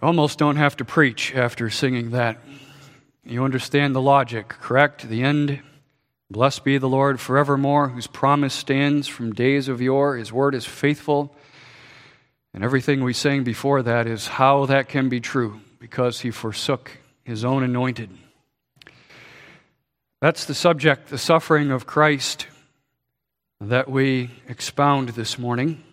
Almost don't have to preach after singing that. You understand the logic, correct? The end. Blessed be the Lord forevermore, whose promise stands from days of yore. His word is faithful. And everything we sang before that is how that can be true, because he forsook his own anointed. That's the subject, the suffering of Christ, that we expound this morning.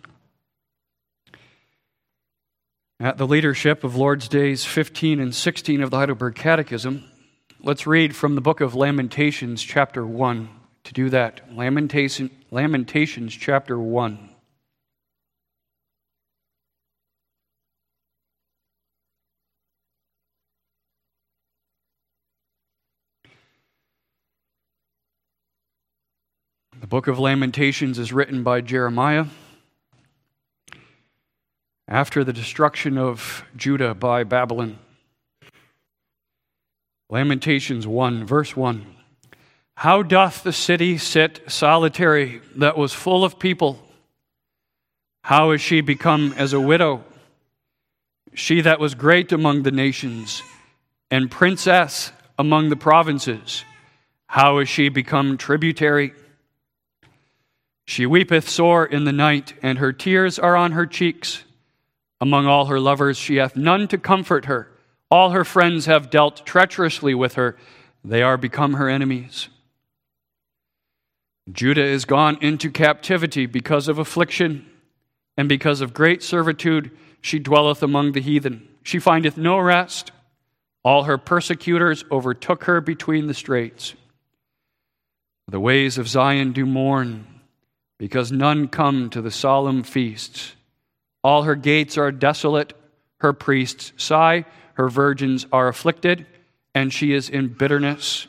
At the leadership of Lord's Days 15 and 16 of the Heidelberg Catechism, let's read from the book of Lamentations, chapter 1. To do that, Lamentations, chapter 1. The book of Lamentations is written by Jeremiah after the destruction of Judah by Babylon. Lamentations 1, verse 1. How doth the city sit solitary that was full of people? How is she become as a widow? She that was great among the nations and princess among the provinces. How is she become tributary? She weepeth sore in the night, and her tears are on her cheeks. Among all her lovers she hath none to comfort her. All her friends have dealt treacherously with her. They are become her enemies. Judah is gone into captivity because of affliction, and because of great servitude she dwelleth among the heathen. She findeth no rest. All her persecutors overtook her between the straits. The ways of Zion do mourn, because none come to the solemn feasts. All her gates are desolate, her priests sigh, her virgins are afflicted, and she is in bitterness.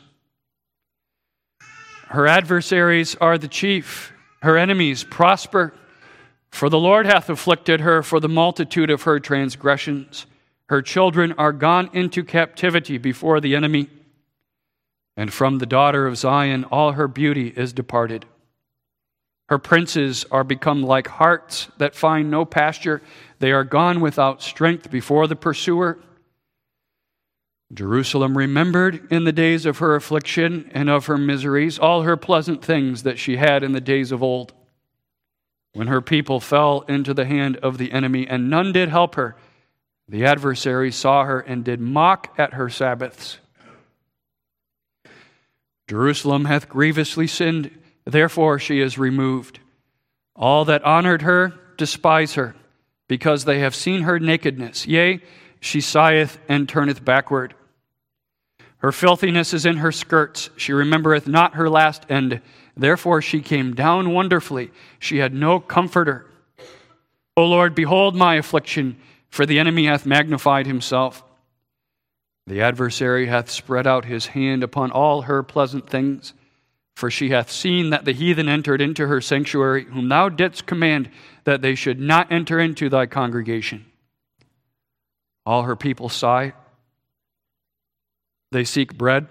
Her adversaries are the chief, her enemies prosper, for the Lord hath afflicted her for the multitude of her transgressions. Her children are gone into captivity before the enemy, and from the daughter of Zion all her beauty is departed. Her princes are become like harts that find no pasture. They are gone without strength before the pursuer. Jerusalem remembered in the days of her affliction and of her miseries all her pleasant things that she had in the days of old, when her people fell into the hand of the enemy, and none did help her. The adversary saw her and did mock at her Sabbaths. Jerusalem hath grievously sinned, therefore she is removed. All that honored her despise her, because they have seen her nakedness. Yea, she sigheth and turneth backward. Her filthiness is in her skirts. She remembereth not her last end. Therefore she came down wonderfully. She had no comforter. O Lord, behold my affliction, for the enemy hath magnified himself. The adversary hath spread out his hand upon all her pleasant things. For she hath seen that the heathen entered into her sanctuary, whom thou didst command that they should not enter into thy congregation. All her people sigh. They seek bread.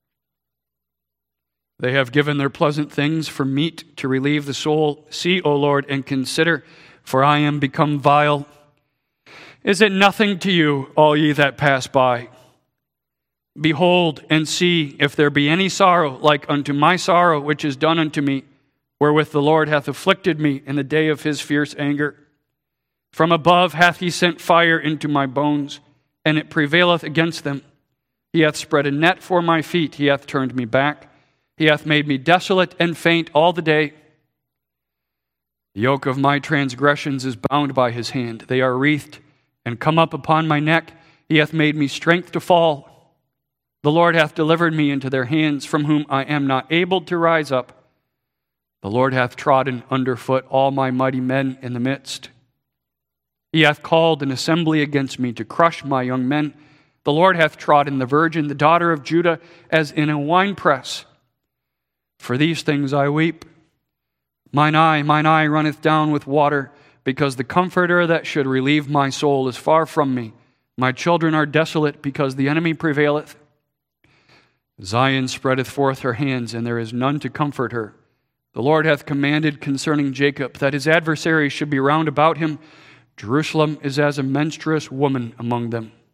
They have given their pleasant things for meat to relieve the soul. See, O Lord, and consider, for I am become vile. Is it nothing to you, all ye that pass by? Behold and see if there be any sorrow like unto my sorrow which is done unto me, wherewith the Lord hath afflicted me in the day of his fierce anger. From above hath he sent fire into my bones, and it prevaileth against them. He hath spread a net for my feet, he hath turned me back. He hath made me desolate and faint all the day. The yoke of my transgressions is bound by his hand. They are wreathed and come up upon my neck. He hath made me strength to fall. The Lord hath delivered me into their hands, from whom I am not able to rise up. The Lord hath trodden underfoot all my mighty men in the midst. He hath called an assembly against me to crush my young men. The Lord hath trodden the virgin, the daughter of Judah, as in a winepress. For these things I weep. Mine eye runneth down with water, because the comforter that should relieve my soul is far from me. My children are desolate, because the enemy prevaileth. Zion spreadeth forth her hands, and there is none to comfort her. The Lord hath commanded concerning Jacob that his adversaries should be round about him. Jerusalem is as a menstruous woman among them.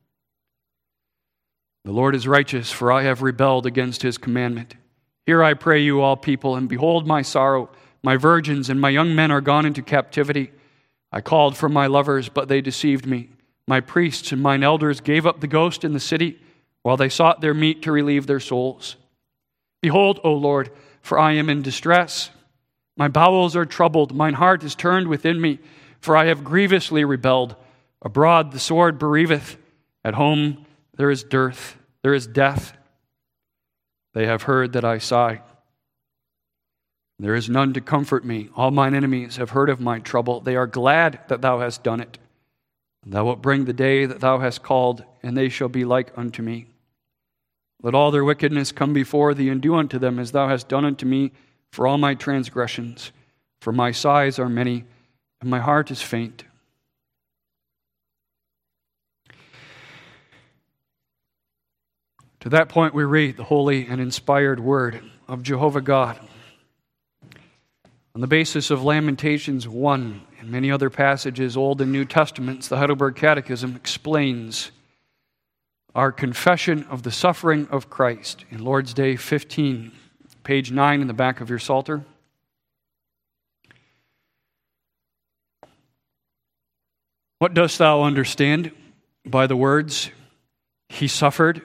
The Lord is righteous, for I have rebelled against his commandment. Hear, I pray you, all people, and behold my sorrow. My virgins and my young men are gone into captivity. I called for my lovers, but they deceived me. My priests and mine elders gave up the ghost in the city, while they sought their meat to relieve their souls. Behold, O Lord, for I am in distress. My bowels are troubled, mine heart is turned within me, for I have grievously rebelled. Abroad the sword bereaveth, at home there is dearth, there is death. They have heard that I sigh. There is none to comfort me. All mine enemies have heard of my trouble. They are glad that thou hast done it. Thou wilt bring the day that thou hast called, and they shall be like unto me. Let all their wickedness come before thee, and do unto them as thou hast done unto me for all my transgressions. For my sighs are many, and my heart is faint. To that point, we read the holy and inspired word of Jehovah God. On the basis of Lamentations 1 and many other passages, Old and New Testaments, the Heidelberg Catechism explains our confession of the suffering of Christ in Lord's Day 15, page 9 in the back of your Psalter. What dost thou understand by the words, he suffered?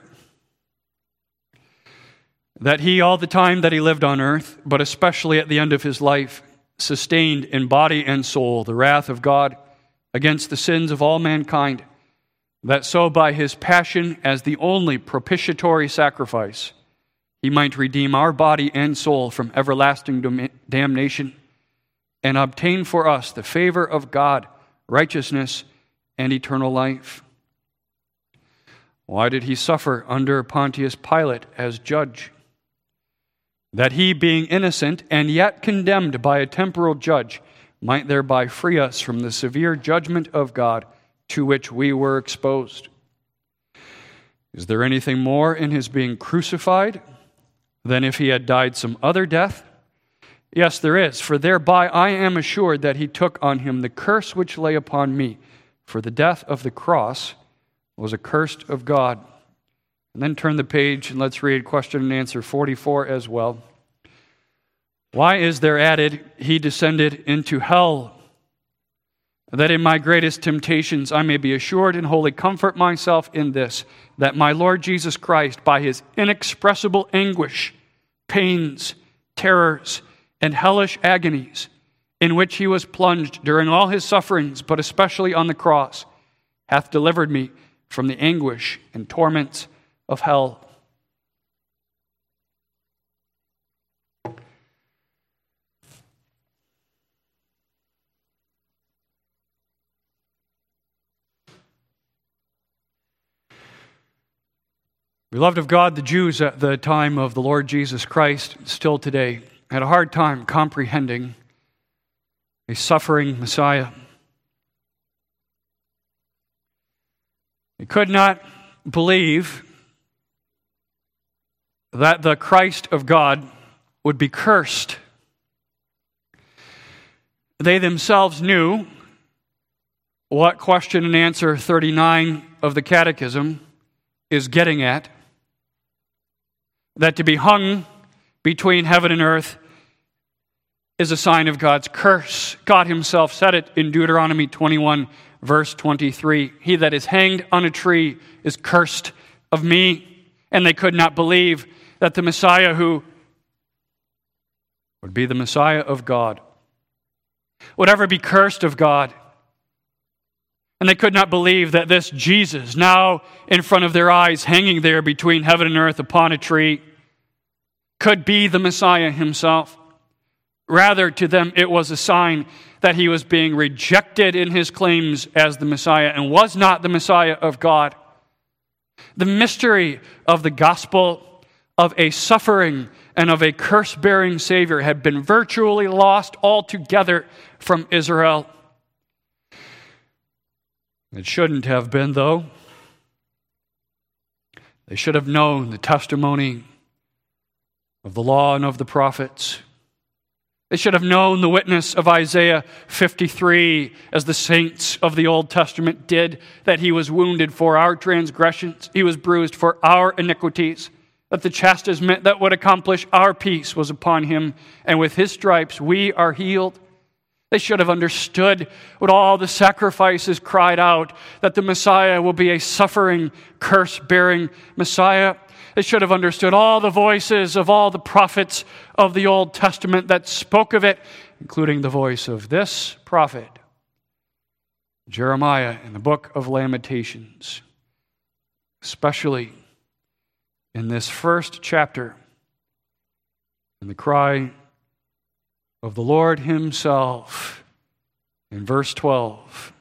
That he, all the time that he lived on earth, but especially at the end of his life, sustained in body and soul the wrath of God against the sins of all mankind, that so by his passion as the only propitiatory sacrifice, he might redeem our body and soul from everlasting damnation and obtain for us the favor of God, righteousness, and eternal life. Why did he suffer under Pontius Pilate as judge? That he, being innocent and yet condemned by a temporal judge, might thereby free us from the severe judgment of God to which we were exposed. Is there anything more in his being crucified than if he had died some other death? Yes, there is, for thereby I am assured that he took on him the curse which lay upon me, for the death of the cross was accursed of God. And then turn the page and let's read question and answer 44 as well. Why is there added, he descended into hell, that in my greatest temptations I may be assured and wholly comfort myself in this, that my Lord Jesus Christ, by his inexpressible anguish, pains, terrors, and hellish agonies, in which he was plunged during all his sufferings, but especially on the cross, hath delivered me from the anguish and torments of hell. Beloved of God, the Jews at the time of the Lord Jesus Christ, still today, had a hard time comprehending a suffering Messiah. They could not believe that the Christ of God would be cursed. They themselves knew what question and answer 39 of the Catechism is getting at, that to be hung between heaven and earth is a sign of God's curse. God himself said it in Deuteronomy 21, verse 23. He that is hanged on a tree is cursed of me. And they could not believe that the Messiah who would be the Messiah of God would ever be cursed of God. And they could not believe that this Jesus, now in front of their eyes, hanging there between heaven and earth upon a tree, could be the Messiah himself. Rather, to them, it was a sign that he was being rejected in his claims as the Messiah and was not the Messiah of God. The mystery of the gospel of a suffering and of a curse-bearing Savior had been virtually lost altogether from Israel. It shouldn't have been, though. They should have known the testimony of the law and of the prophets, They should have known the witness of Isaiah 53, as the saints of the Old Testament did, that he was wounded for our transgressions, he was bruised for our iniquities, that the chastisement that would accomplish our peace was upon him, and with his stripes we are healed. They should have understood what all the sacrifices cried out, that the Messiah will be a suffering, curse-bearing Messiah. They should have understood all the voices of all the prophets of the Old Testament that spoke of it, including the voice of this prophet, Jeremiah, in the book of Lamentations, especially in this first chapter, in the cry of the Lord himself in verse 12.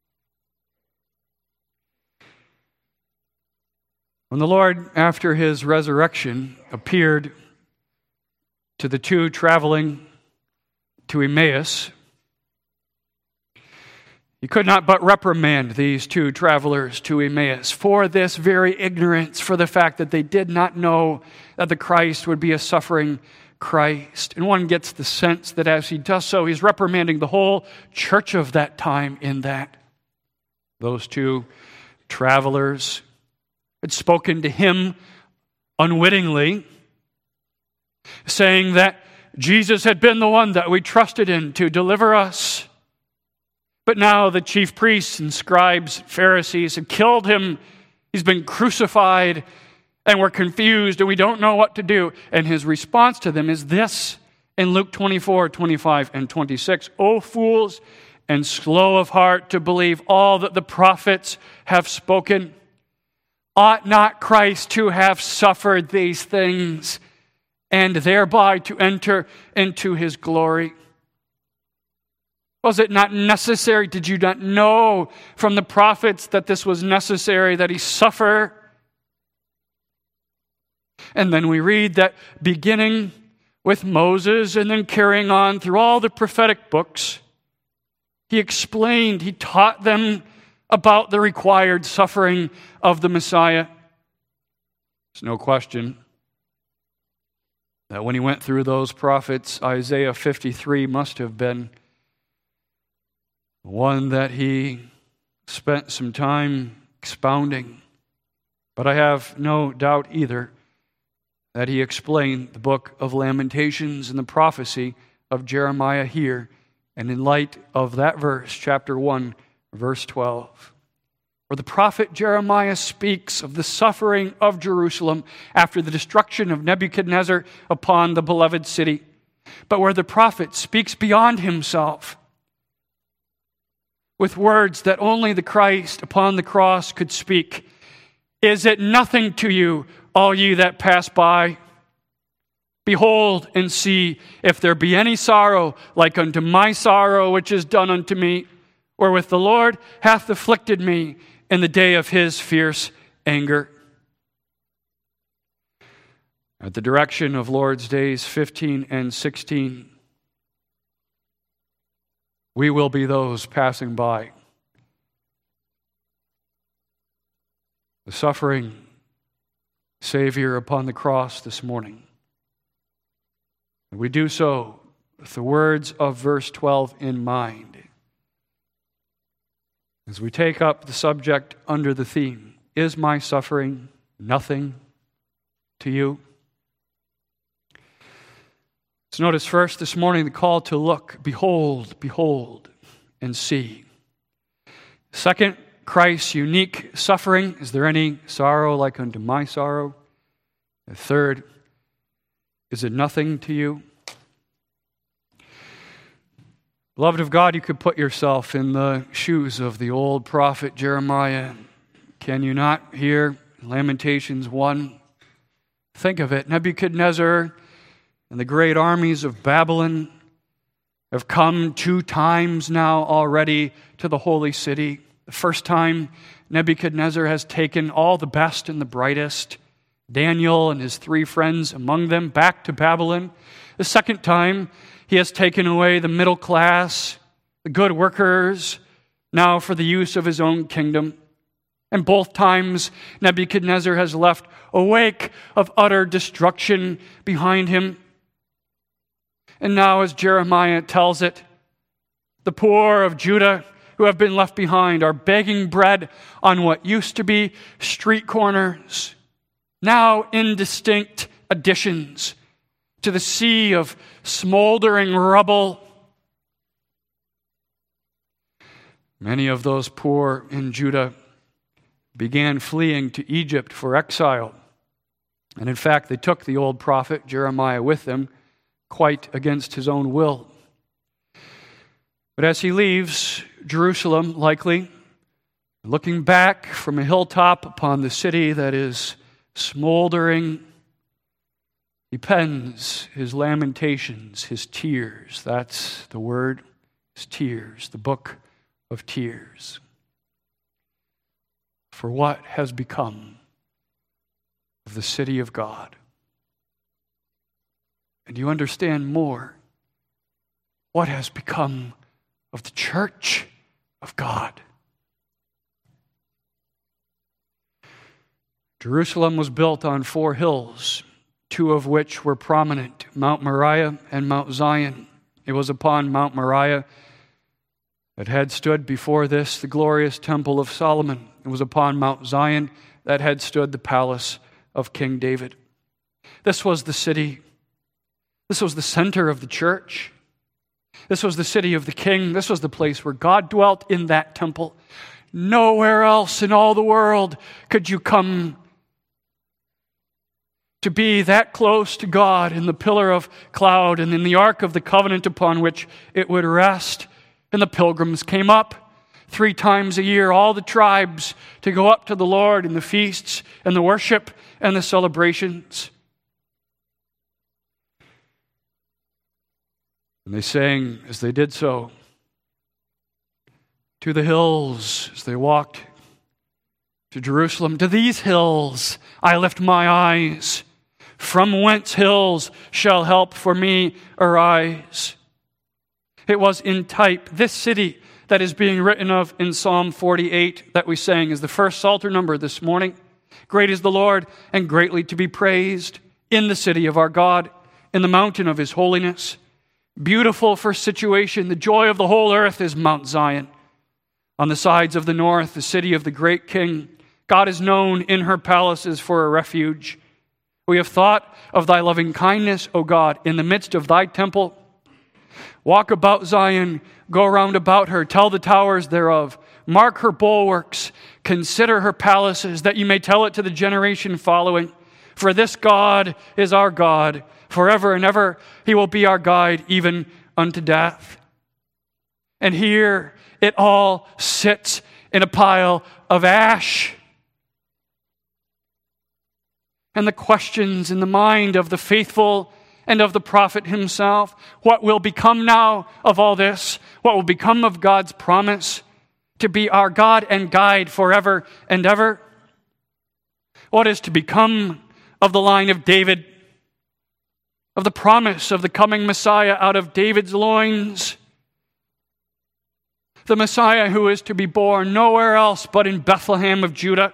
When the Lord, after his resurrection, appeared to the two traveling to Emmaus, he could not but reprimand these two travelers to Emmaus for this very ignorance, for the fact that they did not know that the Christ would be a suffering Christ. And one gets the sense that as he does so, he's reprimanding the whole church of that time in that. Those two travelers had spoken to him unwittingly, saying that Jesus had been the one that we trusted in to deliver us. But now the chief priests and scribes, Pharisees, had killed him. He's been crucified, and we're confused, and we don't know what to do. And his response to them is this in Luke 24, 25, and 26. O fools, and slow of heart to believe all that the prophets have spoken. Ought not Christ to have suffered these things, and thereby to enter into his glory? Was it not necessary? Did you not know from the prophets that this was necessary, that he suffer? And then we read that beginning with Moses and then carrying on through all the prophetic books, he explained, he taught them about the required suffering of the Messiah. There's no question that when he went through those prophets, Isaiah 53 must have been one that he spent some time expounding. But I have no doubt either that he explained the book of Lamentations and the prophecy of Jeremiah here, and in light of that verse, chapter 1, verse 12, where the prophet Jeremiah speaks of the suffering of Jerusalem after the destruction of Nebuchadnezzar upon the beloved city, but where the prophet speaks beyond himself with words that only the Christ upon the cross could speak. Is it nothing to you, all ye that pass by? Behold and see if there be any sorrow like unto my sorrow which is done unto me, wherewith the Lord hath afflicted me in the day of his fierce anger. At the direction of Lord's Days 15 and 16, we will be those passing by. The suffering Savior upon the cross this morning. We do so with the words of verse 12 in mind. As we take up the subject under the theme, is my suffering nothing to you? Let's notice first this morning the call to look, behold, behold, and see. Second, Christ's unique suffering. Is there any sorrow like unto my sorrow? The third, is it nothing to you? Beloved of God, you could put yourself in the shoes of the old prophet Jeremiah. Can you not hear Lamentations 1? Think of it. Nebuchadnezzar and the great armies of Babylon have come 2 times now already to the holy city. The first time, Nebuchadnezzar has taken all the best and the brightest, Daniel and his 3 friends among them, back to Babylon. The second time, he has taken away the middle class, the good workers, now for the use of his own kingdom. And both times, Nebuchadnezzar has left a wake of utter destruction behind him. And now, as Jeremiah tells it, the poor of Judah who have been left behind are begging bread on what used to be street corners, now indistinct additions to the sea of smoldering rubble. Many of those poor in Judah began fleeing to Egypt for exile. And in fact, they took the old prophet Jeremiah with them, quite against his own will. But as he leaves Jerusalem, likely, looking back from a hilltop upon the city that is smoldering, he pens his lamentations, his tears. That's the word, his tears, the book of tears. For what has become of the city of God? And you understand more what has become of the church of God. Jerusalem was built on 4 hills, 2 of which were prominent, Mount Moriah and Mount Zion. It was upon Mount Moriah that had stood before this the glorious temple of Solomon. It was upon Mount Zion that had stood the palace of King David. This was the city. This was the center of the church. This was the city of the king. This was the place where God dwelt, in that temple. Nowhere else in all the world could you come to be that close to God in the pillar of cloud and in the ark of the covenant upon which it would rest. And the pilgrims came up 3 times a year, all the tribes, to go up to the Lord in the feasts and the worship and the celebrations. And they sang as they did so, to the hills, as they walked to Jerusalem. To these hills I lift my eyes. From whence hills shall help for me arise? It was in type, this city that is being written of in Psalm 48 that we sang is the first Psalter number this morning. Great is the Lord and greatly to be praised in the city of our God, in the mountain of his holiness. Beautiful for situation, the joy of the whole earth is Mount Zion. On the sides of the north, the city of the great king. God is known in her palaces for a refuge. We have thought of thy loving kindness, O God, in the midst of thy temple. Walk about Zion, go round about her, tell the towers thereof, mark her bulwarks, consider her palaces, that you may tell it to the generation following. For this God is our God, forever and ever he will be our guide, even unto death. And here it all sits in a pile of ash. And the questions in the mind of the faithful and of the prophet himself, what will become now of all this? What will become of God's promise to be our God and guide forever and ever? What is to become of the line of David, of the promise of the coming Messiah out of David's loins? The Messiah who is to be born nowhere else but in Bethlehem of Judah.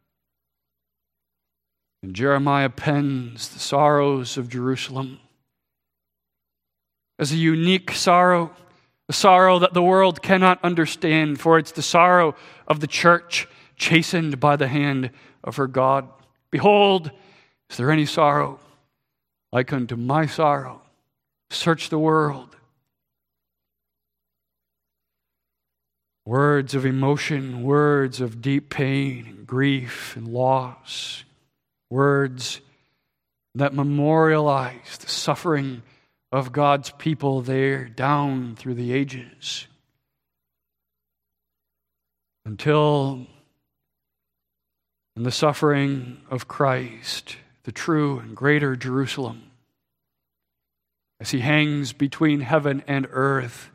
And Jeremiah pens the sorrows of Jerusalem as a unique sorrow, a sorrow that the world cannot understand, for it's the sorrow of the church chastened by the hand of her God. Behold, is there any sorrow like unto my sorrow? Search the world. Words of emotion, words of deep pain and grief and loss. Words that memorialize the suffering of God's people there down through the ages. Until in the suffering of Christ, the true and greater Jerusalem, as he hangs between heaven and earth,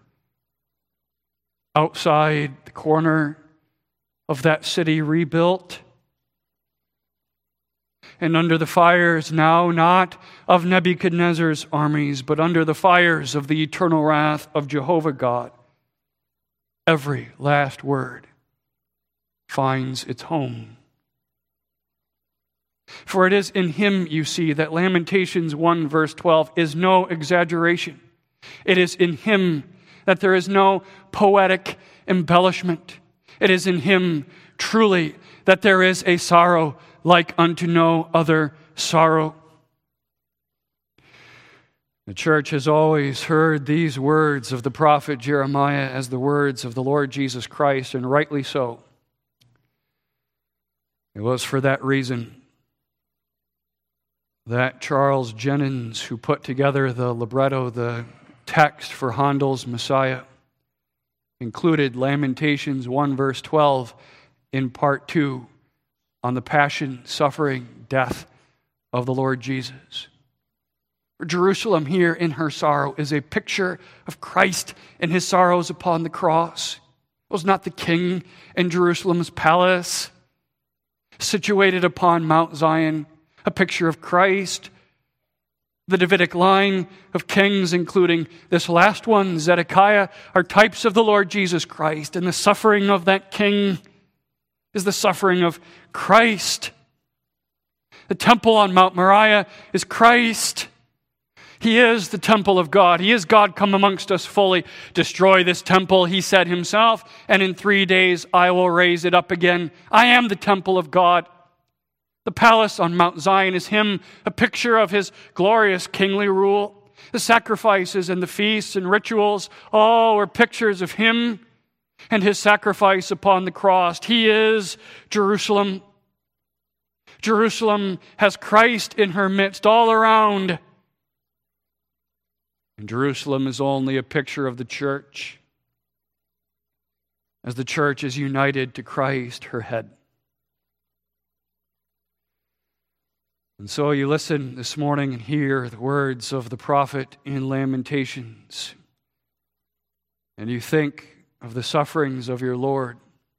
outside the corner of that city rebuilt, and under the fires now not of Nebuchadnezzar's armies, but under the fires of the eternal wrath of Jehovah God, every last word finds its home. For it is in him, you see, that Lamentations 1 verse 12 is no exaggeration. It is in Him that there is no poetic embellishment. It is in Him truly that there is a sorrow like unto no other sorrow. The church has always heard these words of the prophet Jeremiah as the words of the Lord Jesus Christ, and rightly so. It was for that reason that Charles Jennens, who put together the libretto, the text for Handel's Messiah, included Lamentations 1 verse 12 in part 2 on the passion, suffering, death of the Lord Jesus. Jerusalem here in her sorrow is a picture of Christ in His sorrows upon the cross. It was not the king in Jerusalem's palace, situated upon Mount Zion, a picture of Christ. The Davidic line of kings, including this last one, Zedekiah, are types of the Lord Jesus Christ, and the suffering of that king is the suffering of Christ. The temple on Mount Moriah is Christ. He is the temple of God. He is God come amongst us fully. Destroy this temple, He said Himself, and in 3 days I will raise it up again. I am the temple of God. The palace on Mount Zion is Him, a picture of His glorious kingly rule. The sacrifices and the feasts and rituals all were pictures of Him and His sacrifice upon the cross. He is Jerusalem. Jerusalem has Christ in her midst all around. And Jerusalem is only a picture of the church, as the church is united to Christ, her head. And so you listen this morning and hear the words of the prophet in Lamentations, and you think of the sufferings of your Lord.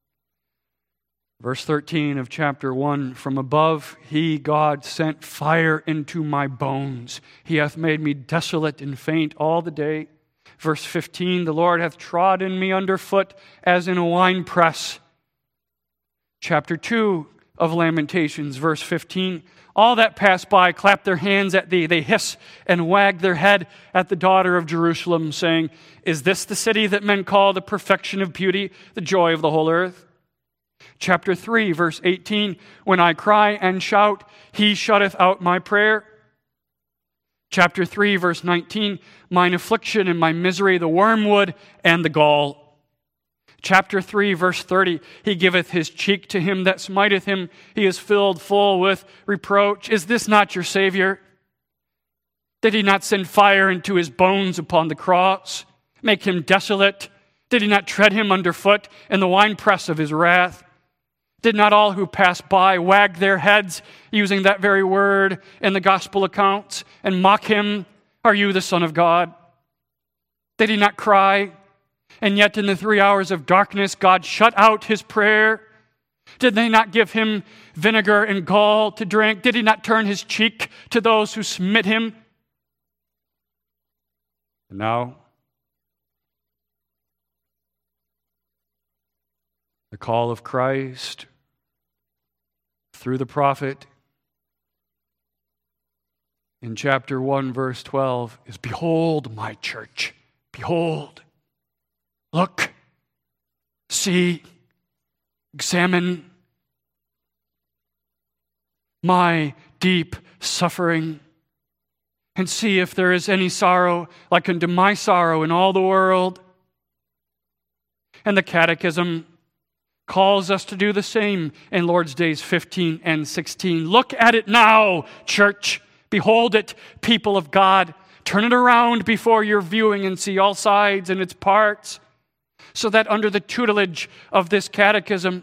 Verse 13 of chapter 1, from above He, God, sent fire into my bones. He hath made me desolate and faint all the day. Verse 15, the Lord hath trodden me under foot as in a winepress. Chapter 2 of Lamentations, verse 15, all that pass by clap their hands at thee. They hiss and wag their head at the daughter of Jerusalem, saying, is this the city that men call the perfection of beauty, the joy of the whole earth? Chapter 3, verse 18, when I cry and shout, He shutteth out my prayer. Chapter 3, verse 19, mine affliction and my misery, the wormwood and the gall. Chapter 3, verse 30, He giveth His cheek to him that smiteth him. He is filled full with reproach. Is this not your Savior? Did He not send fire into His bones upon the cross, make Him desolate? Did He not tread Him underfoot in the winepress of His wrath? Did not all who pass by wag their heads, using that very word in the gospel accounts, and mock Him? Are you the Son of God? Did He not cry? And yet in the 3 hours of darkness, God shut out His prayer. Did they not give Him vinegar and gall to drink? Did He not turn His cheek to those who smit Him? And now, the call of Christ through the prophet in chapter 1, verse 12 is, behold my church, behold, look, see, examine my deep suffering, and see if there is any sorrow like unto my sorrow in all the world. And the Catechism calls us to do the same in Lord's Days 15 and 16. Look at it now, church. Behold it, people of God. Turn it around before your viewing and see all sides and its parts, so that under the tutelage of this catechism,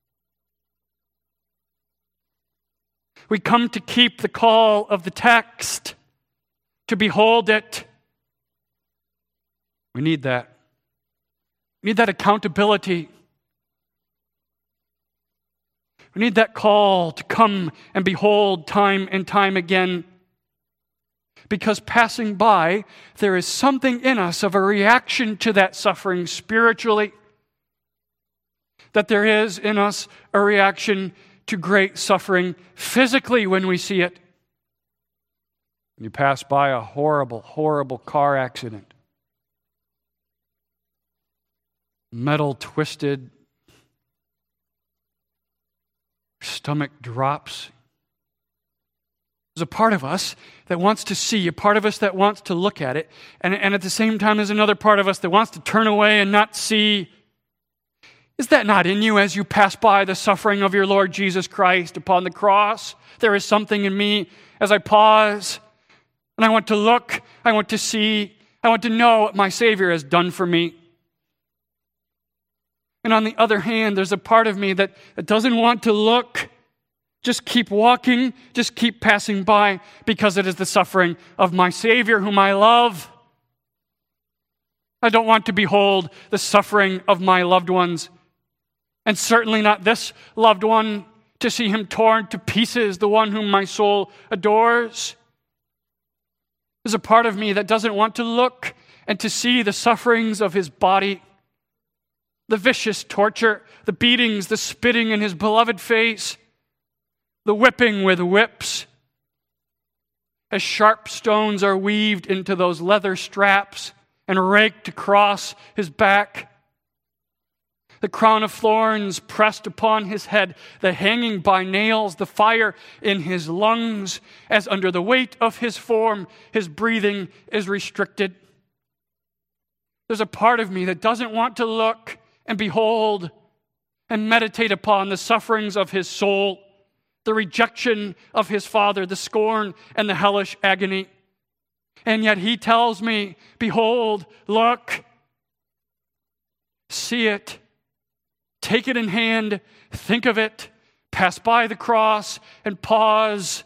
we come to keep the call of the text, to behold it. We need that. We need that accountability. We need that call to come and behold time and time again. Because passing by, there is something in us of a reaction to that suffering spiritually. That there is in us a reaction to great suffering physically when we see it. You pass by a horrible, horrible car accident. metal twisted, stomach drops. There's a part of us that wants to see, a part of us that wants to look at it, and at the same time there's another part of us that wants to turn away and not see. Is that not in you as you pass by the suffering of your Lord Jesus Christ upon the cross? There is something in me as I pause, and I want to look, I want to see, I want to know what my Savior has done for me. And on the other hand, there's a part of me that doesn't want to look. Just keep walking, just keep passing by, because it is the suffering of my Savior whom I love. I don't want to behold the suffering of my loved ones, and certainly not this loved one, to see him torn to pieces, the one whom my soul adores. There's a part of me that doesn't want to look and to see the sufferings of his body, the vicious torture, the beatings, the spitting in his beloved face, the whipping with whips, as sharp stones are weaved into those leather straps and raked across his back, the crown of thorns pressed upon his head, the hanging by nails, the fire in his lungs, as under the weight of his form, his breathing is restricted. There's a part of me that doesn't want to look and behold and meditate upon the sufferings of his soul, the rejection of his Father, the scorn and the hellish agony. And yet he tells me, behold, look, see it, take it in hand, think of it, pass by the cross and pause.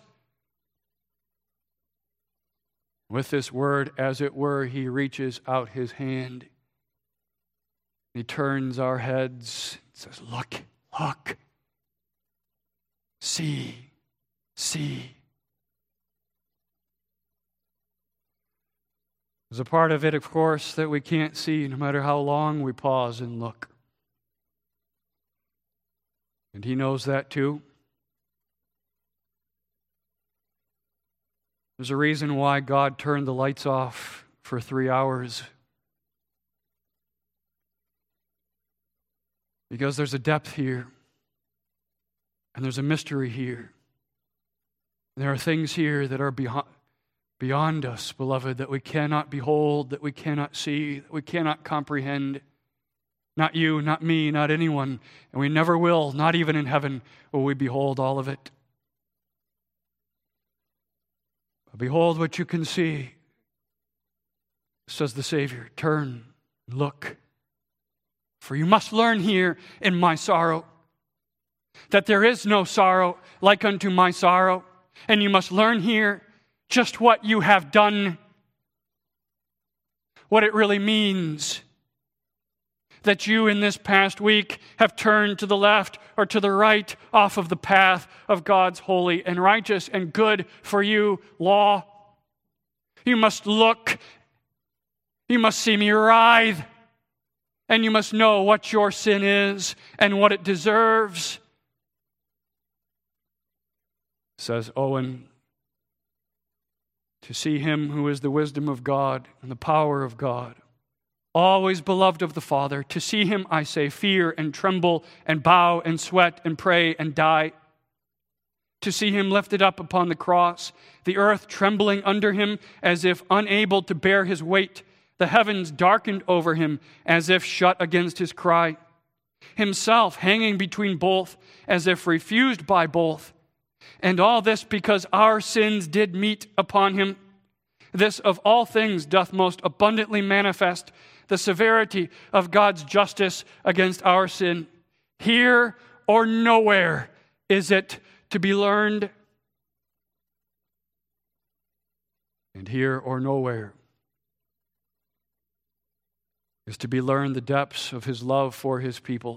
With this word, as it were, he reaches out his hand. He turns our heads and says, look, look, see, see. There's a part of it, of course, that we can't see no matter how long we pause and look. And he knows that too. There's a reason why God turned the lights off for 3 hours. Because there's a depth here. And there's a mystery here. And there are things here that are beyond us, beloved, that we cannot behold, that we cannot see, that we cannot comprehend. Not you, not me, not anyone. And we never will, not even in heaven, will we behold all of it. But behold what you can see, says the Savior. Turn, look. For you must learn here in my sorrow that there is no sorrow like unto my sorrow. And you must learn here just what you have done, what it really means. That you in this past week have turned to the left or to the right off of the path of God's holy and righteous and good for you law. You must look. You must see me writhe. And you must know what your sin is and what it deserves. Says Owen, to see him who is the wisdom of God and the power of God, always beloved of the Father, to see him, I say, fear and tremble and bow and sweat and pray and die. To see him lifted up upon the cross, the earth trembling under him as if unable to bear his weight, the heavens darkened over him as if shut against his cry, himself hanging between both as if refused by both. And all this because our sins did meet upon him. This of all things doth most abundantly manifest the severity of God's justice against our sin. Here or nowhere is it to be learned. And here or nowhere is to be learned the depths of his love for his people.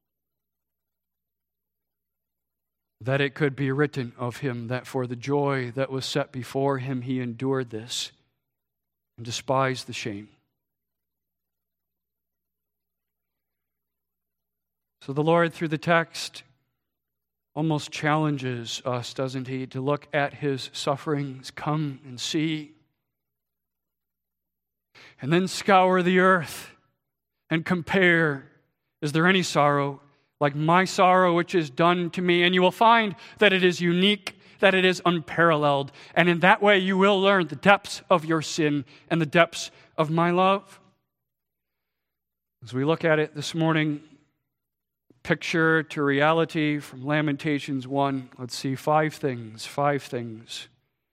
That it could be written of him that for the joy that was set before him he endured this and despised the shame. So the Lord, through the text, almost challenges us, doesn't he, to look at his sufferings, come and see, and then scour the earth and compare Is there any sorrow like my sorrow which is done to me? And you will find that it is unique, that it is unparalleled. And in that way you will learn the depths of your sin and the depths of my love. As we look at it this morning, picture to reality from Lamentations 1, let's see five things that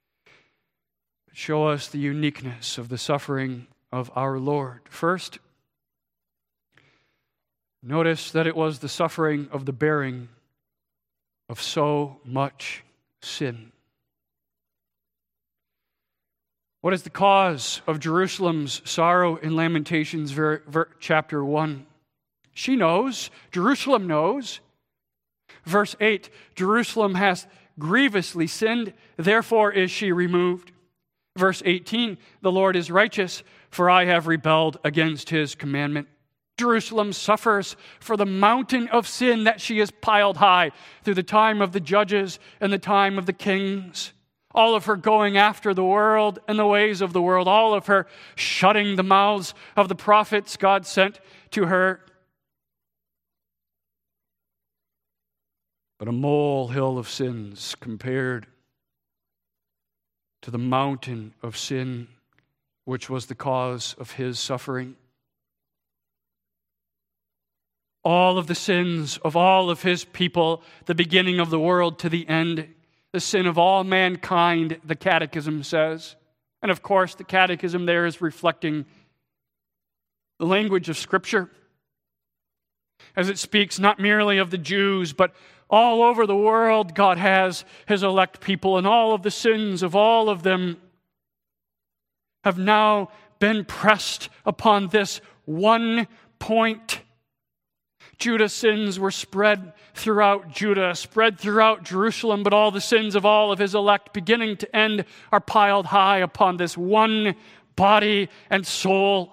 show us the uniqueness of the suffering of our Lord. First, notice that it was the suffering of the bearing of so much sin. What is the cause of Jerusalem's sorrow in Lamentations chapter 1? She knows. Jerusalem knows. Verse 8, Jerusalem hath grievously sinned, therefore is she removed. Verse 18, the Lord is righteous, for I have rebelled against his commandment. Jerusalem suffers for the mountain of sin that she has piled high through the time of the judges and the time of the kings. All of her going after the world and the ways of the world, all of her shutting the mouths of the prophets God sent to her. But a molehill of sins compared to the mountain of sin which was the cause of his suffering. All of the sins of all of his people, the beginning of the world to the end, the sin of all mankind, the Catechism says. And of course, the Catechism there is reflecting the language of Scripture as it speaks not merely of the Jews, but all over the world God has his elect people, and all of the sins of all of them have now been pressed upon this one point. Judah's sins were spread throughout Judah, spread throughout Jerusalem, but all the sins of all of his elect, beginning to end, are piled high upon this one body and soul,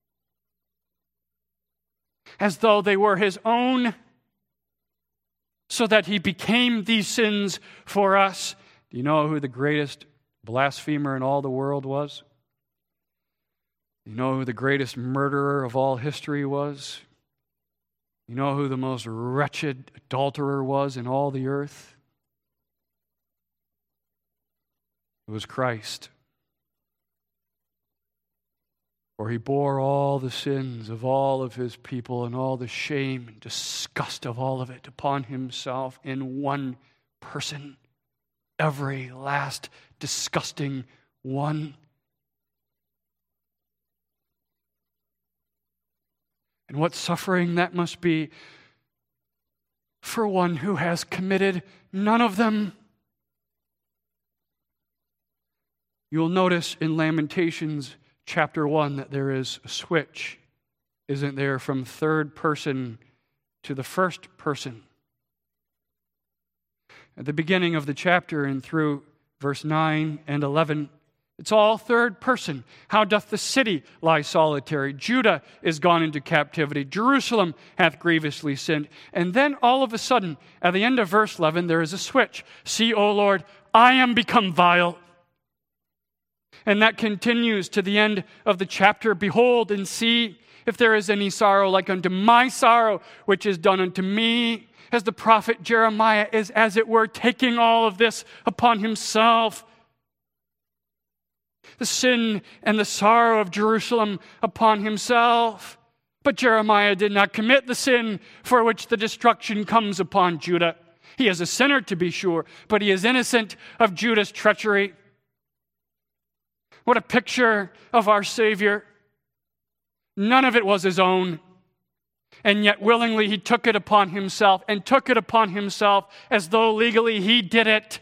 as though they were his own, so that he became these sins for us. Do you know who the greatest blasphemer in all the world was? Do you know who the greatest murderer of all history was? You know who the most wretched adulterer was in all the earth? It was Christ. For he bore all the sins of all of his people and all the shame and disgust of all of it upon himself in one person. Every last disgusting one. And what suffering that must be for one who has committed none of them. You'll notice in Lamentations chapter 1 that there is a switch, isn't there, from third person to the first person. At the beginning of the chapter and through verse 9 and 11, it's all third person. How doth the city lie solitary? Judah is gone into captivity. Jerusalem hath grievously sinned. And then all of a sudden, at the end of verse 11, there is a switch. See, O Lord, I am become vile. And that continues to the end of the chapter. Behold and see if there is any sorrow like unto my sorrow, which is done unto me. As the prophet Jeremiah is, as it were, taking all of this upon himself. The sin and the sorrow of Jerusalem upon himself. But Jeremiah did not commit the sin for which the destruction comes upon Judah. He is a sinner, to be sure, but he is innocent of Judah's treachery. What a picture of our Savior. None of it was his own. And yet willingly he took it upon himself, and took it upon himself as though legally he did it.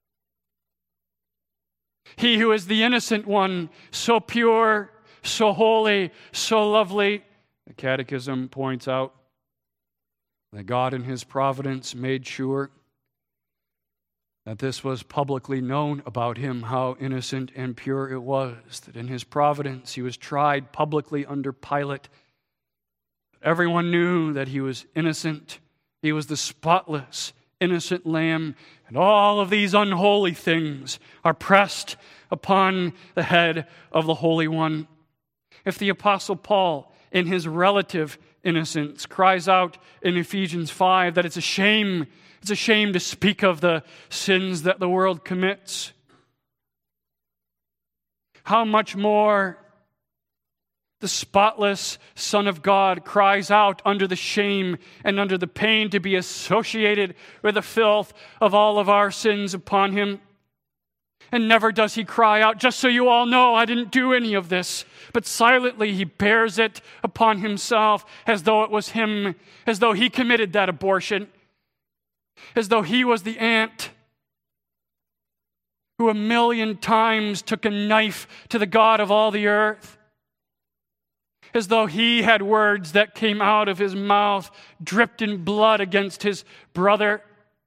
He who is the innocent one, so pure, so holy, so lovely. The Catechism points out that God in his providence made sure that this was publicly known about him, how innocent and pure it was. That in his providence he was tried publicly under Pilate. Everyone knew that he was innocent. He was the spotless, innocent lamb. And all of these unholy things are pressed upon the head of the Holy One. If the Apostle Paul, in his relative innocence, cries out in Ephesians 5 that it's a shame to speak of the sins that the world commits. How much more the spotless Son of God cries out under the shame and under the pain to be associated with the filth of all of our sins upon him. And never does he cry out, just so you all know, I didn't do any of this. But silently he bears it upon himself as though it was him, as though he committed that abortion, as though he was the ant who 1,000,000 times took a knife to the God of all the earth, as though he had words that came out of his mouth dripped in blood against his brother,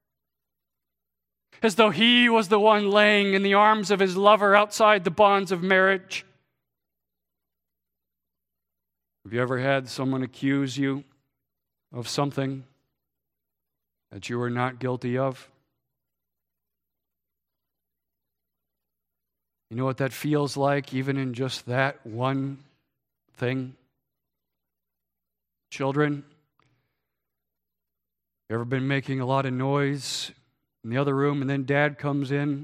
as though he was the one laying in the arms of his lover outside the bonds of marriage. Have you ever had someone accuse you of something that you were not guilty of? You know what that feels like, even in just that one thing? Children, you ever been making a lot of noise in the other room, and then Dad comes in,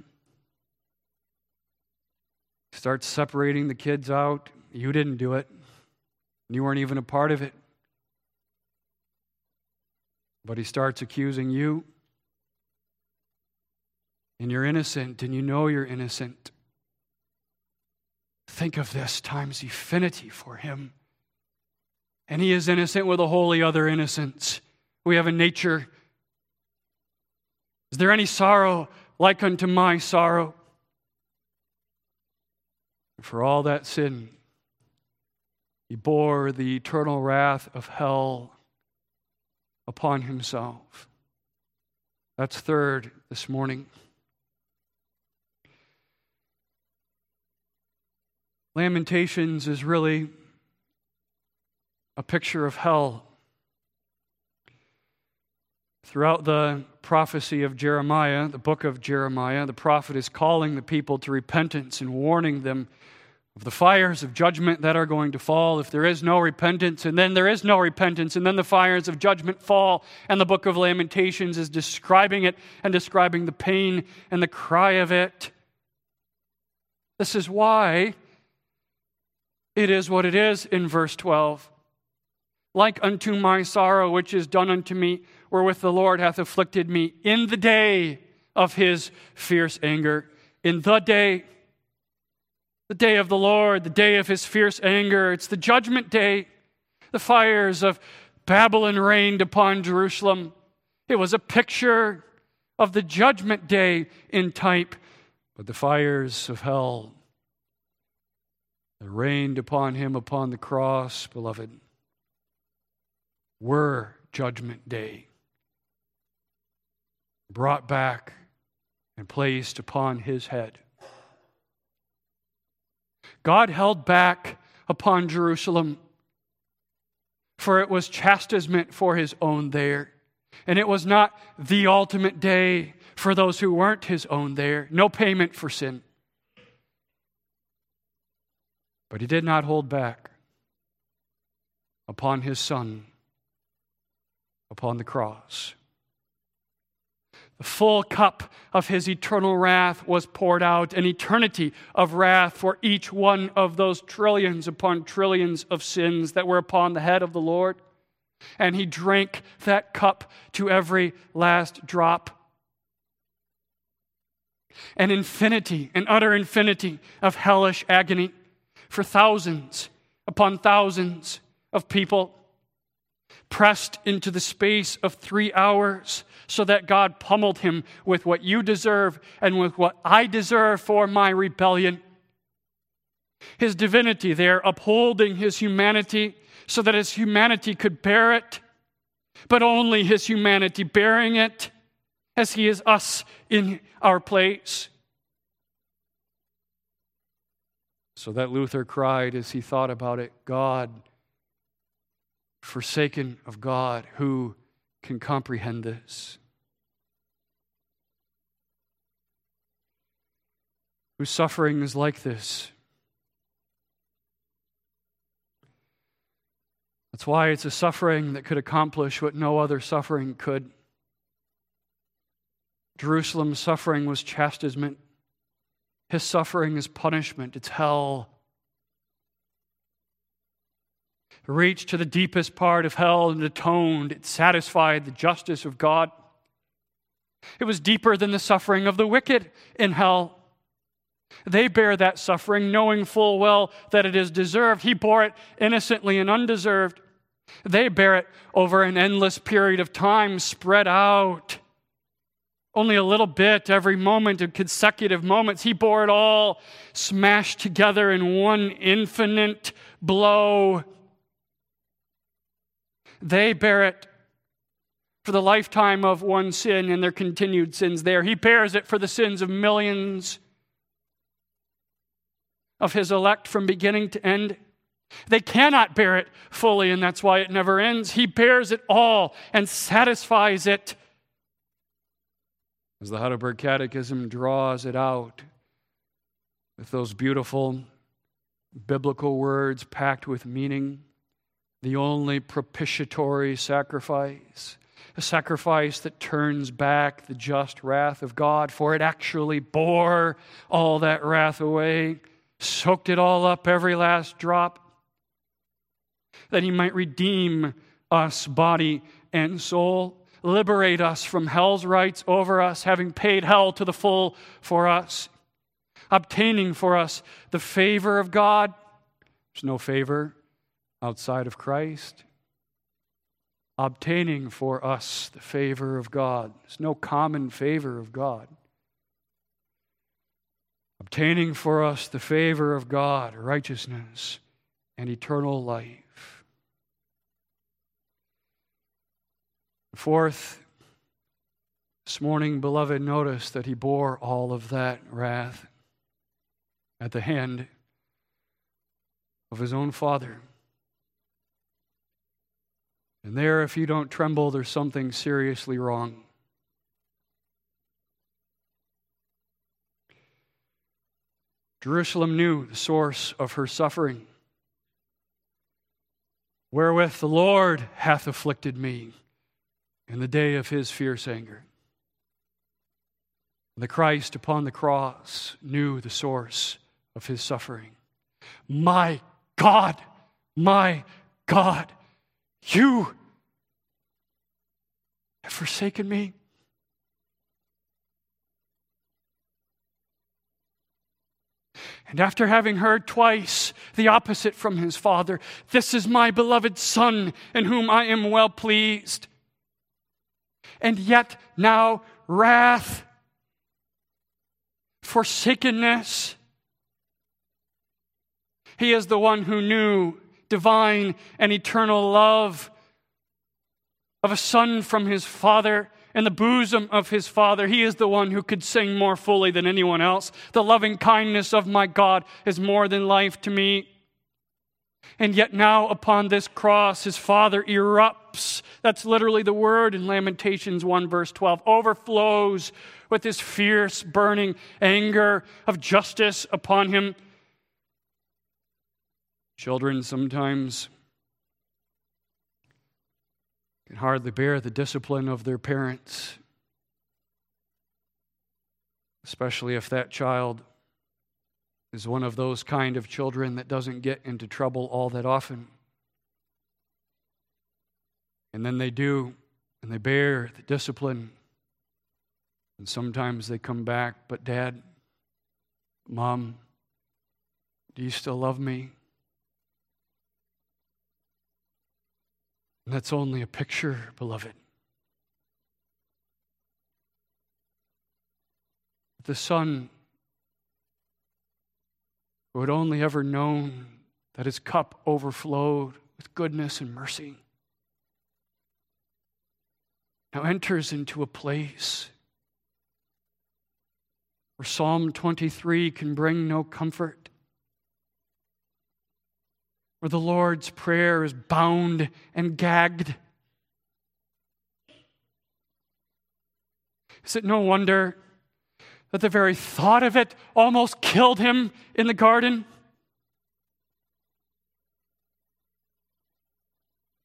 starts separating the kids out? You didn't do it. You weren't even a part of it. But he starts accusing you. And you're innocent, and you know you're innocent. Think of this times infinity for him. And he is innocent with a wholly other innocence. We have a nature. Is there any sorrow like unto my sorrow? For all that sin, he bore the eternal wrath of hell upon himself. That's third this morning. Lamentations is really a picture of hell. Throughout the prophecy of Jeremiah, the book of Jeremiah, the prophet is calling the people to repentance and warning them of the fires of judgment that are going to fall if there is no repentance, and then there is no repentance, and then the fires of judgment fall. And the book of Lamentations is describing it and describing the pain and the cry of it. This is why it is what it is in verse 12. Like unto my sorrow which is done unto me, wherewith the Lord hath afflicted me in the day of his fierce anger. In the day of the Lord, the day of his fierce anger. It's the judgment day. The fires of Babylon rained upon Jerusalem. It was a picture of the judgment day in type. But the fires of hell that rained upon him upon the cross, beloved, were judgment day, brought back and placed upon his head. God held back upon Jerusalem, for it was chastisement for his own there. And it was not the ultimate day for those who weren't his own there. No payment for sin. But he did not hold back upon his Son upon the cross. The full cup of his eternal wrath was poured out, an eternity of wrath for each one of those trillions upon trillions of sins that were upon the head of the Lord. And he drank that cup to every last drop. An infinity, an utter infinity of hellish agony for thousands upon thousands of people, pressed into the space of 3 hours, so that God pummeled him with what you deserve and with what I deserve for my rebellion. His divinity there upholding his humanity so that his humanity could bear it, but only his humanity bearing it as he is us in our place. So that Luther cried as he thought about it, God, forsaken of God, who can comprehend this? Whose suffering is like this? That's why it's a suffering that could accomplish what no other suffering could. Jerusalem's suffering was chastisement. His suffering is punishment. It's hell. It reached to the deepest part of hell and atoned. It satisfied the justice of God. It was deeper than the suffering of the wicked in hell. They bear that suffering knowing full well that it is deserved. He bore it innocently and undeserved. They bear it over an endless period of time spread out. Only a little bit every moment in consecutive moments. He bore it all smashed together in one infinite blow. They bear it for the lifetime of one sin and their continued sins there. He bears it for the sins of millions of his elect from beginning to end. They cannot bear it fully, and that's why it never ends. He bears it all and satisfies it. As the Heidelberg Catechism draws it out with those beautiful biblical words packed with meaning, the only propitiatory sacrifice, a sacrifice that turns back the just wrath of God, for it actually bore all that wrath away, soaked it all up, every last drop, that he might redeem us, body and soul, liberate us from hell's rights over us, having paid hell to the full for us, obtaining for us the favor of God. There's no favor outside of Christ. Obtaining for us the favor of God. There's no common favor of God. Obtaining for us the favor of God, righteousness, and eternal life. Fourth, this morning, beloved, notice that he bore all of that wrath at the hand of his own Father. And there, if you don't tremble, there's something seriously wrong. Jerusalem knew the source of her suffering. Wherewith the Lord hath afflicted me in the day of his fierce anger. The Christ upon the cross knew the source of his suffering. My God, you have forsaken me. And after having heard twice the opposite from his Father, this is my beloved Son in whom I am well pleased. And yet now wrath, forsakenness. He is the one who knew divine and eternal love of a son from his Father in the bosom of his Father. He is the one who could sing more fully than anyone else. The loving kindness of my God is more than life to me. And yet now upon this cross, his Father erupts. That's literally the word in Lamentations 1 verse 12. Overflows with this fierce, burning anger of justice upon him. Children sometimes can hardly bear the discipline of their parents, especially if that child is one of those kind of children that doesn't get into trouble all that often. And then they do, and they bear the discipline. And sometimes they come back, but Dad, Mom, do you still love me? And that's only a picture, beloved. The Son who had only ever known that his cup overflowed with goodness and mercy, now enters into a place where Psalm 23 can bring no comfort, where the Lord's Prayer is bound and gagged. Is it no wonder that the very thought of it almost killed him in the garden?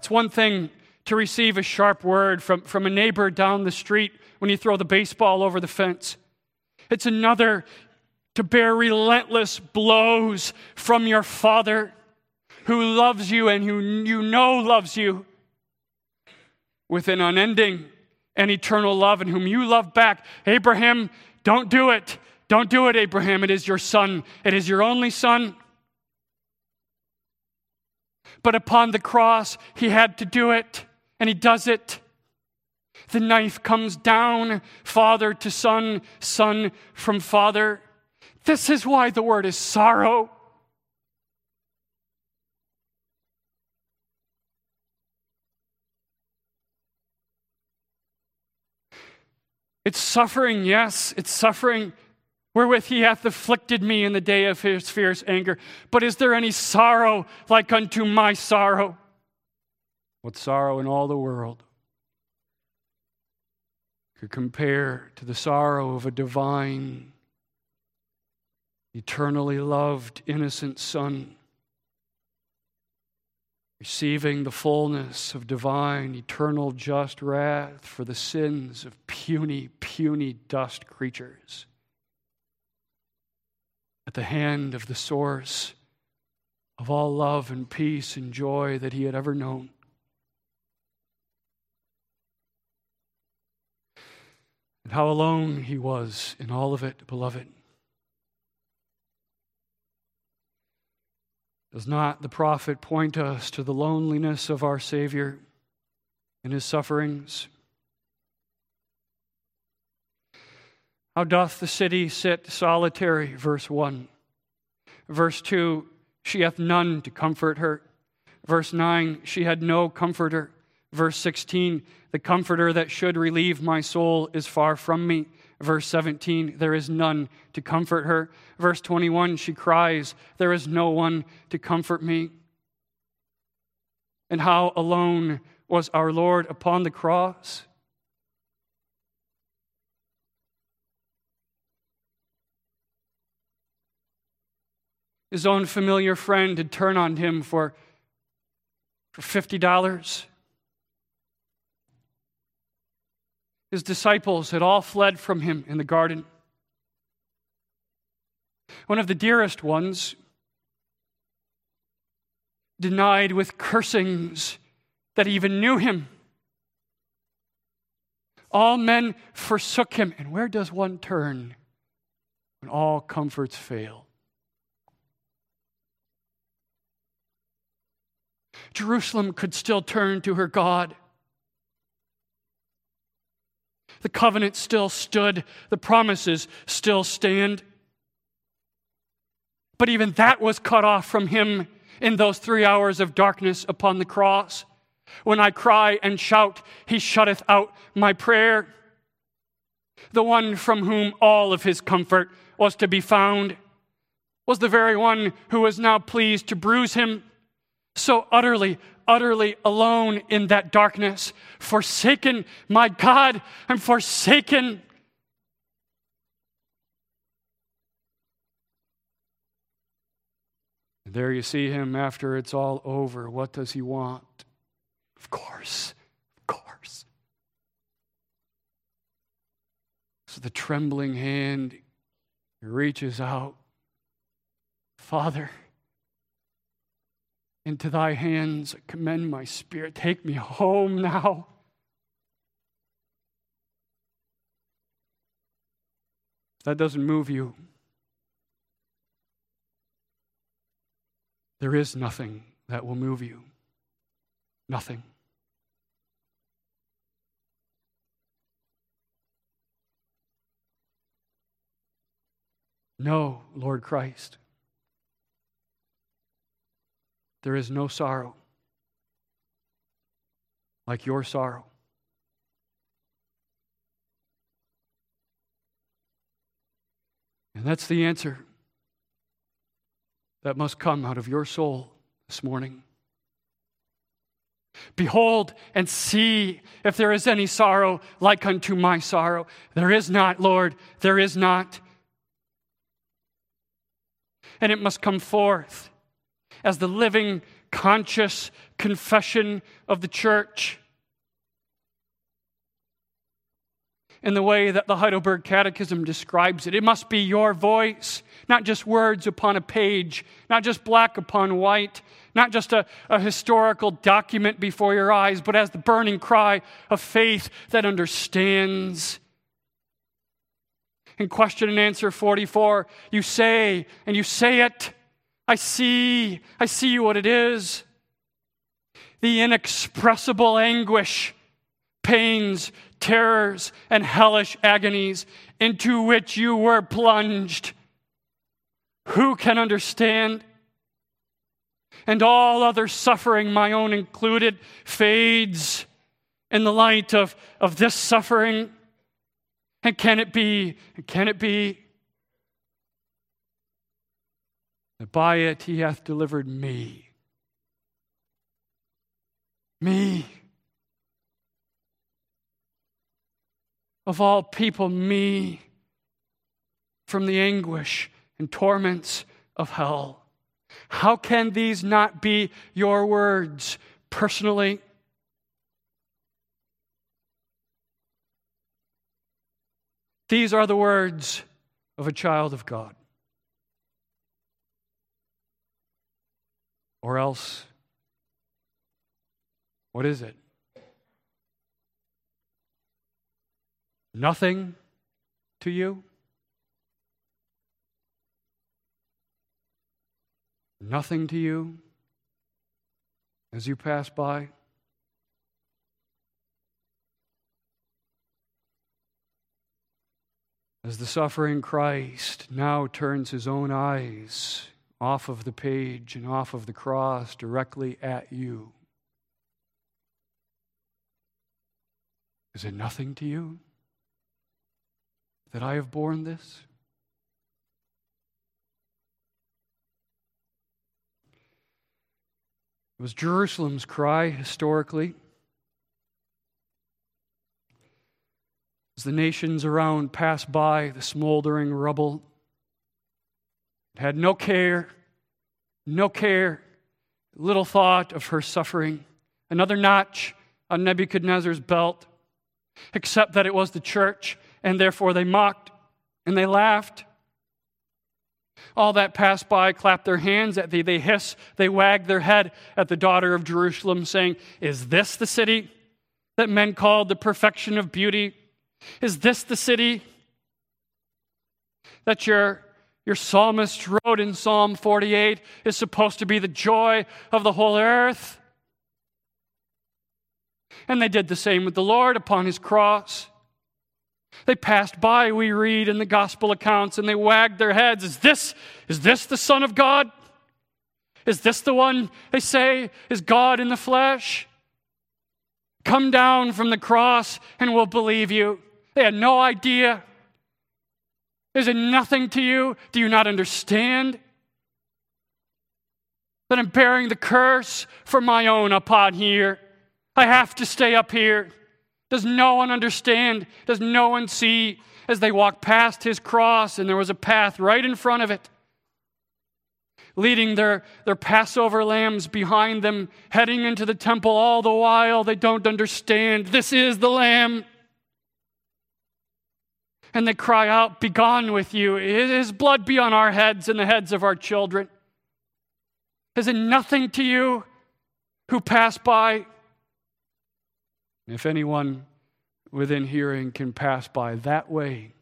It's one thing to receive a sharp word from a neighbor down the street when you throw the baseball over the fence. It's another to bear relentless blows from your Father who loves you and who you know loves you with an unending and eternal love, and whom you love back. Abraham, don't do it. Don't do it, Abraham. It is your son. It is your only son. But upon the cross, he had to do it, and he does it. The knife comes down, father to son, son from father. This is why the word is sorrow. It's suffering, yes, it's suffering wherewith he hath afflicted me in the day of his fierce anger. But is there any sorrow like unto my sorrow? What sorrow in all the world could compare to the sorrow of a divine, eternally loved, innocent son, receiving the fullness of divine, eternal, just wrath for the sins of puny, puny dust creatures at the hand of the source of all love and peace and joy that he had ever known. And how alone he was in all of it, beloved. Does not the prophet point us to the loneliness of our Savior in his sufferings? How doth the city sit solitary, verse 1. Verse 2, she hath none to comfort her. Verse 9, she had no comforter. Verse 16, the comforter that should relieve my soul is far from me. Verse 17, there is none to comfort her. Verse 21, she cries, there is no one to comfort me. And how alone was our Lord upon the cross? His own familiar friend had turned on him for $50. His disciples had all fled from him in the garden. One of the dearest ones denied with cursings that he even knew him. All men forsook him. And where does one turn when all comforts fail? Jerusalem could still turn to her God. The covenant still stood. The promises still stand. But even that was cut off from him in those 3 hours of darkness upon the cross. When I cry and shout, he shutteth out my prayer. The one from whom all of his comfort was to be found was the very one who was now pleased to bruise him. So utterly, utterly alone in that darkness. Forsaken, my God, I'm forsaken. And there you see him after it's all over. What does he want? Of course. So the trembling hand reaches out. Father, into thy hands I commend my spirit. Take me home now. If that doesn't move you, there is nothing that will move you. Nothing. No, Lord Christ. There is no sorrow like your sorrow. And that's the answer that must come out of your soul this morning. Behold and see if there is any sorrow like unto my sorrow. There is not, Lord, there is not. And it must come forth as the living conscious confession of the church. In the way that the Heidelberg Catechism describes it, it must be your voice, not just words upon a page, not just black upon white, not just a historical document before your eyes, but as the burning cry of faith that understands. In question and answer 44, you say, and you say it, I see what it is. The inexpressible anguish, pains, terrors, and hellish agonies into which you were plunged. Who can understand? And all other suffering, my own included, fades in the light of this suffering. And can it be that by it he hath delivered me? Me. Of all people, me, from the anguish and torments of hell. How can these not be your words personally? These are the words of a child of God. Or else, what is it? Nothing to you? Nothing to you as you pass by? As the suffering Christ now turns his own eyes off of the page and off of the cross directly at you, is it nothing to you that I have borne this? It was Jerusalem's cry historically. As the nations around passed by the smoldering rubble, it had no care, little thought of her suffering, another notch on Nebuchadnezzar's belt, except that it was the church, and therefore they mocked and they laughed. All that passed by clapped their hands at thee. They hiss, they wag their head at the daughter of Jerusalem, saying, is this the city that men called the perfection of beauty? Is this the city that your psalmist wrote in Psalm 48 is supposed to be the joy of the whole earth? And they did the same with the Lord upon his cross. They passed by, we read in the gospel accounts, and they wagged their heads. Is this the Son of God? Is this the one they say is God in the flesh? Come down from the cross and we'll believe you. They had no idea. Is it nothing to you? Do you not understand that I'm bearing the curse for my own upon here? I have to stay up here. Does no one understand? Does no one see? As they walked past his cross, and there was a path right in front of it, leading their Passover lambs behind them, heading into the temple all the while. They don't understand. This is the Lamb. And they cry out, begone with you. His blood be on our heads and the heads of our children. Is it nothing to you who pass by? If anyone within hearing can pass by that way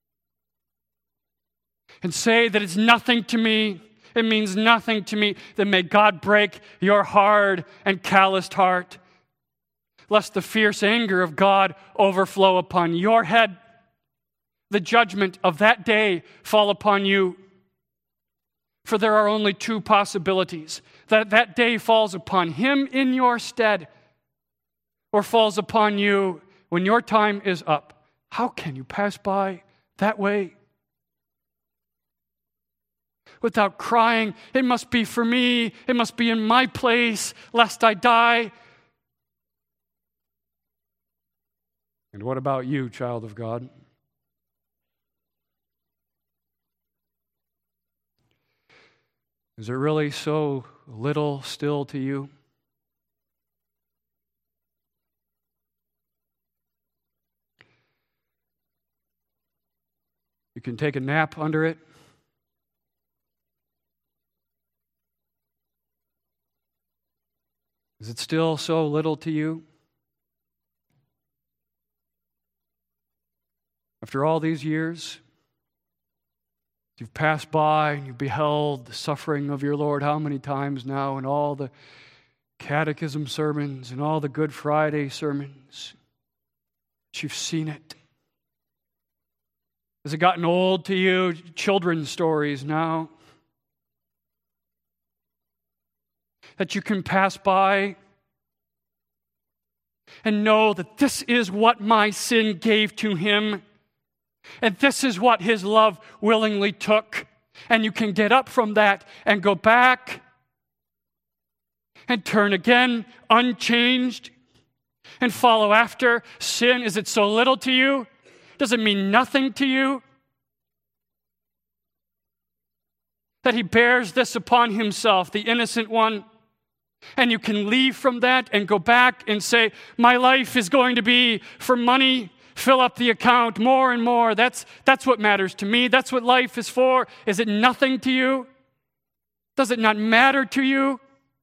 and say that it's nothing to me, it means nothing to me, then may God break your hard and calloused heart, lest the fierce anger of God overflow upon your head, the judgment of that day fall upon you. For there are only two possibilities: that day falls upon him in your stead, or falls upon you when your time is up. How can you pass by that way without crying, it must be for me, it must be in my place, lest I die? And what about you, child of God? Is it really so little still to you? You can take a nap under it. Is it still so little to you? After all these years, you've passed by and you've beheld the suffering of your Lord how many times now in all the catechism sermons and all the Good Friday sermons. But you've seen it. Has it gotten old to you? Children's stories now. That you can pass by and know that this is what my sin gave to him, and this is what his love willingly took. And you can get up from that and go back and turn again unchanged and follow after. Sin, is it so little to you? Does it mean nothing to you? That he bears this upon himself, the innocent one. And you can leave from that and go back and say, my life is going to be for money. Fill up the account more and more. That's what matters to me. That's what life is for. Is it nothing to you? Does it not matter to you?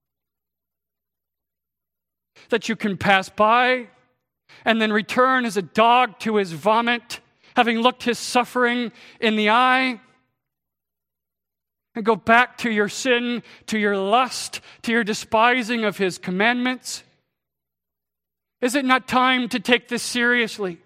That you can pass by and then return as a dog to his vomit, having looked his suffering in the eye, and go back to your sin, to your lust, to your despising of his commandments? Is it not time to take this seriously?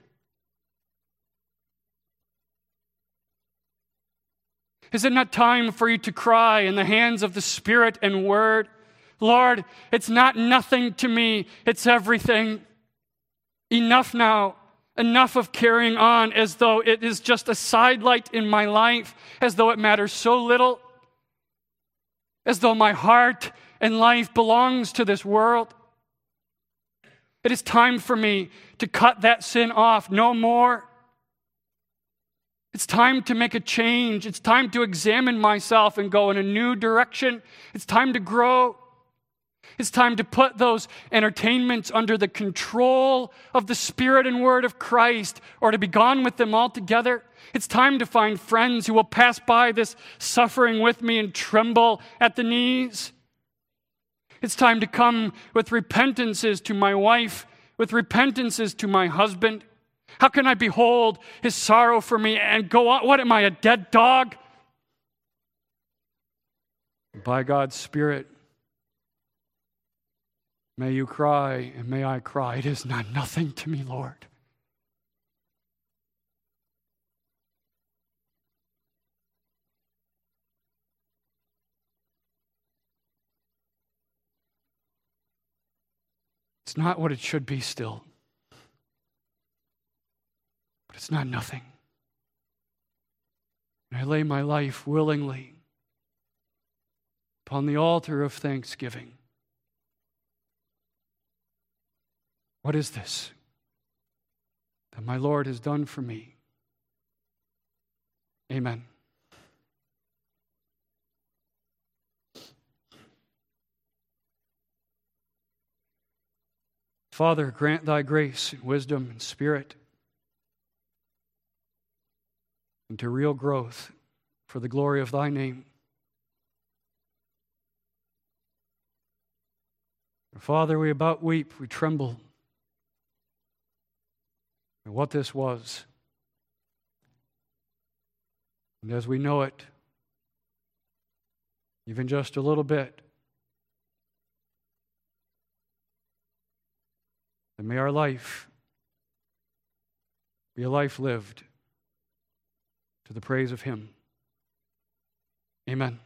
Is it not time for you to cry in the hands of the Spirit and Word, Lord, it's not nothing to me, it's everything. Enough now. Enough of carrying on as though it is just a sidelight in my life, as though it matters so little, as though my heart and life belongs to this world. It is time for me to cut that sin off, no more. It's time to make a change. It's time to examine myself and go in a new direction. It's time to grow. It's time to put those entertainments under the control of the Spirit and Word of Christ, or to be gone with them altogether. It's time to find friends who will pass by this suffering with me and tremble at the knees. It's time to come with repentances to my wife, with repentances to my husband. How can I behold his sorrow for me and go on? What am I, a dead dog? By God's Spirit, may you cry and may I cry. It is not nothing to me, Lord. It's not what it should be still. But it's not nothing. And I lay my life willingly upon the altar of thanksgiving. What is this that my Lord has done for me? Amen. Father, grant thy grace and wisdom and spirit into real growth for the glory of thy name. Father, we about weep, we tremble at what this was. And as we know it, even just a little bit, and may our life be a life lived to the praise of Him. Amen.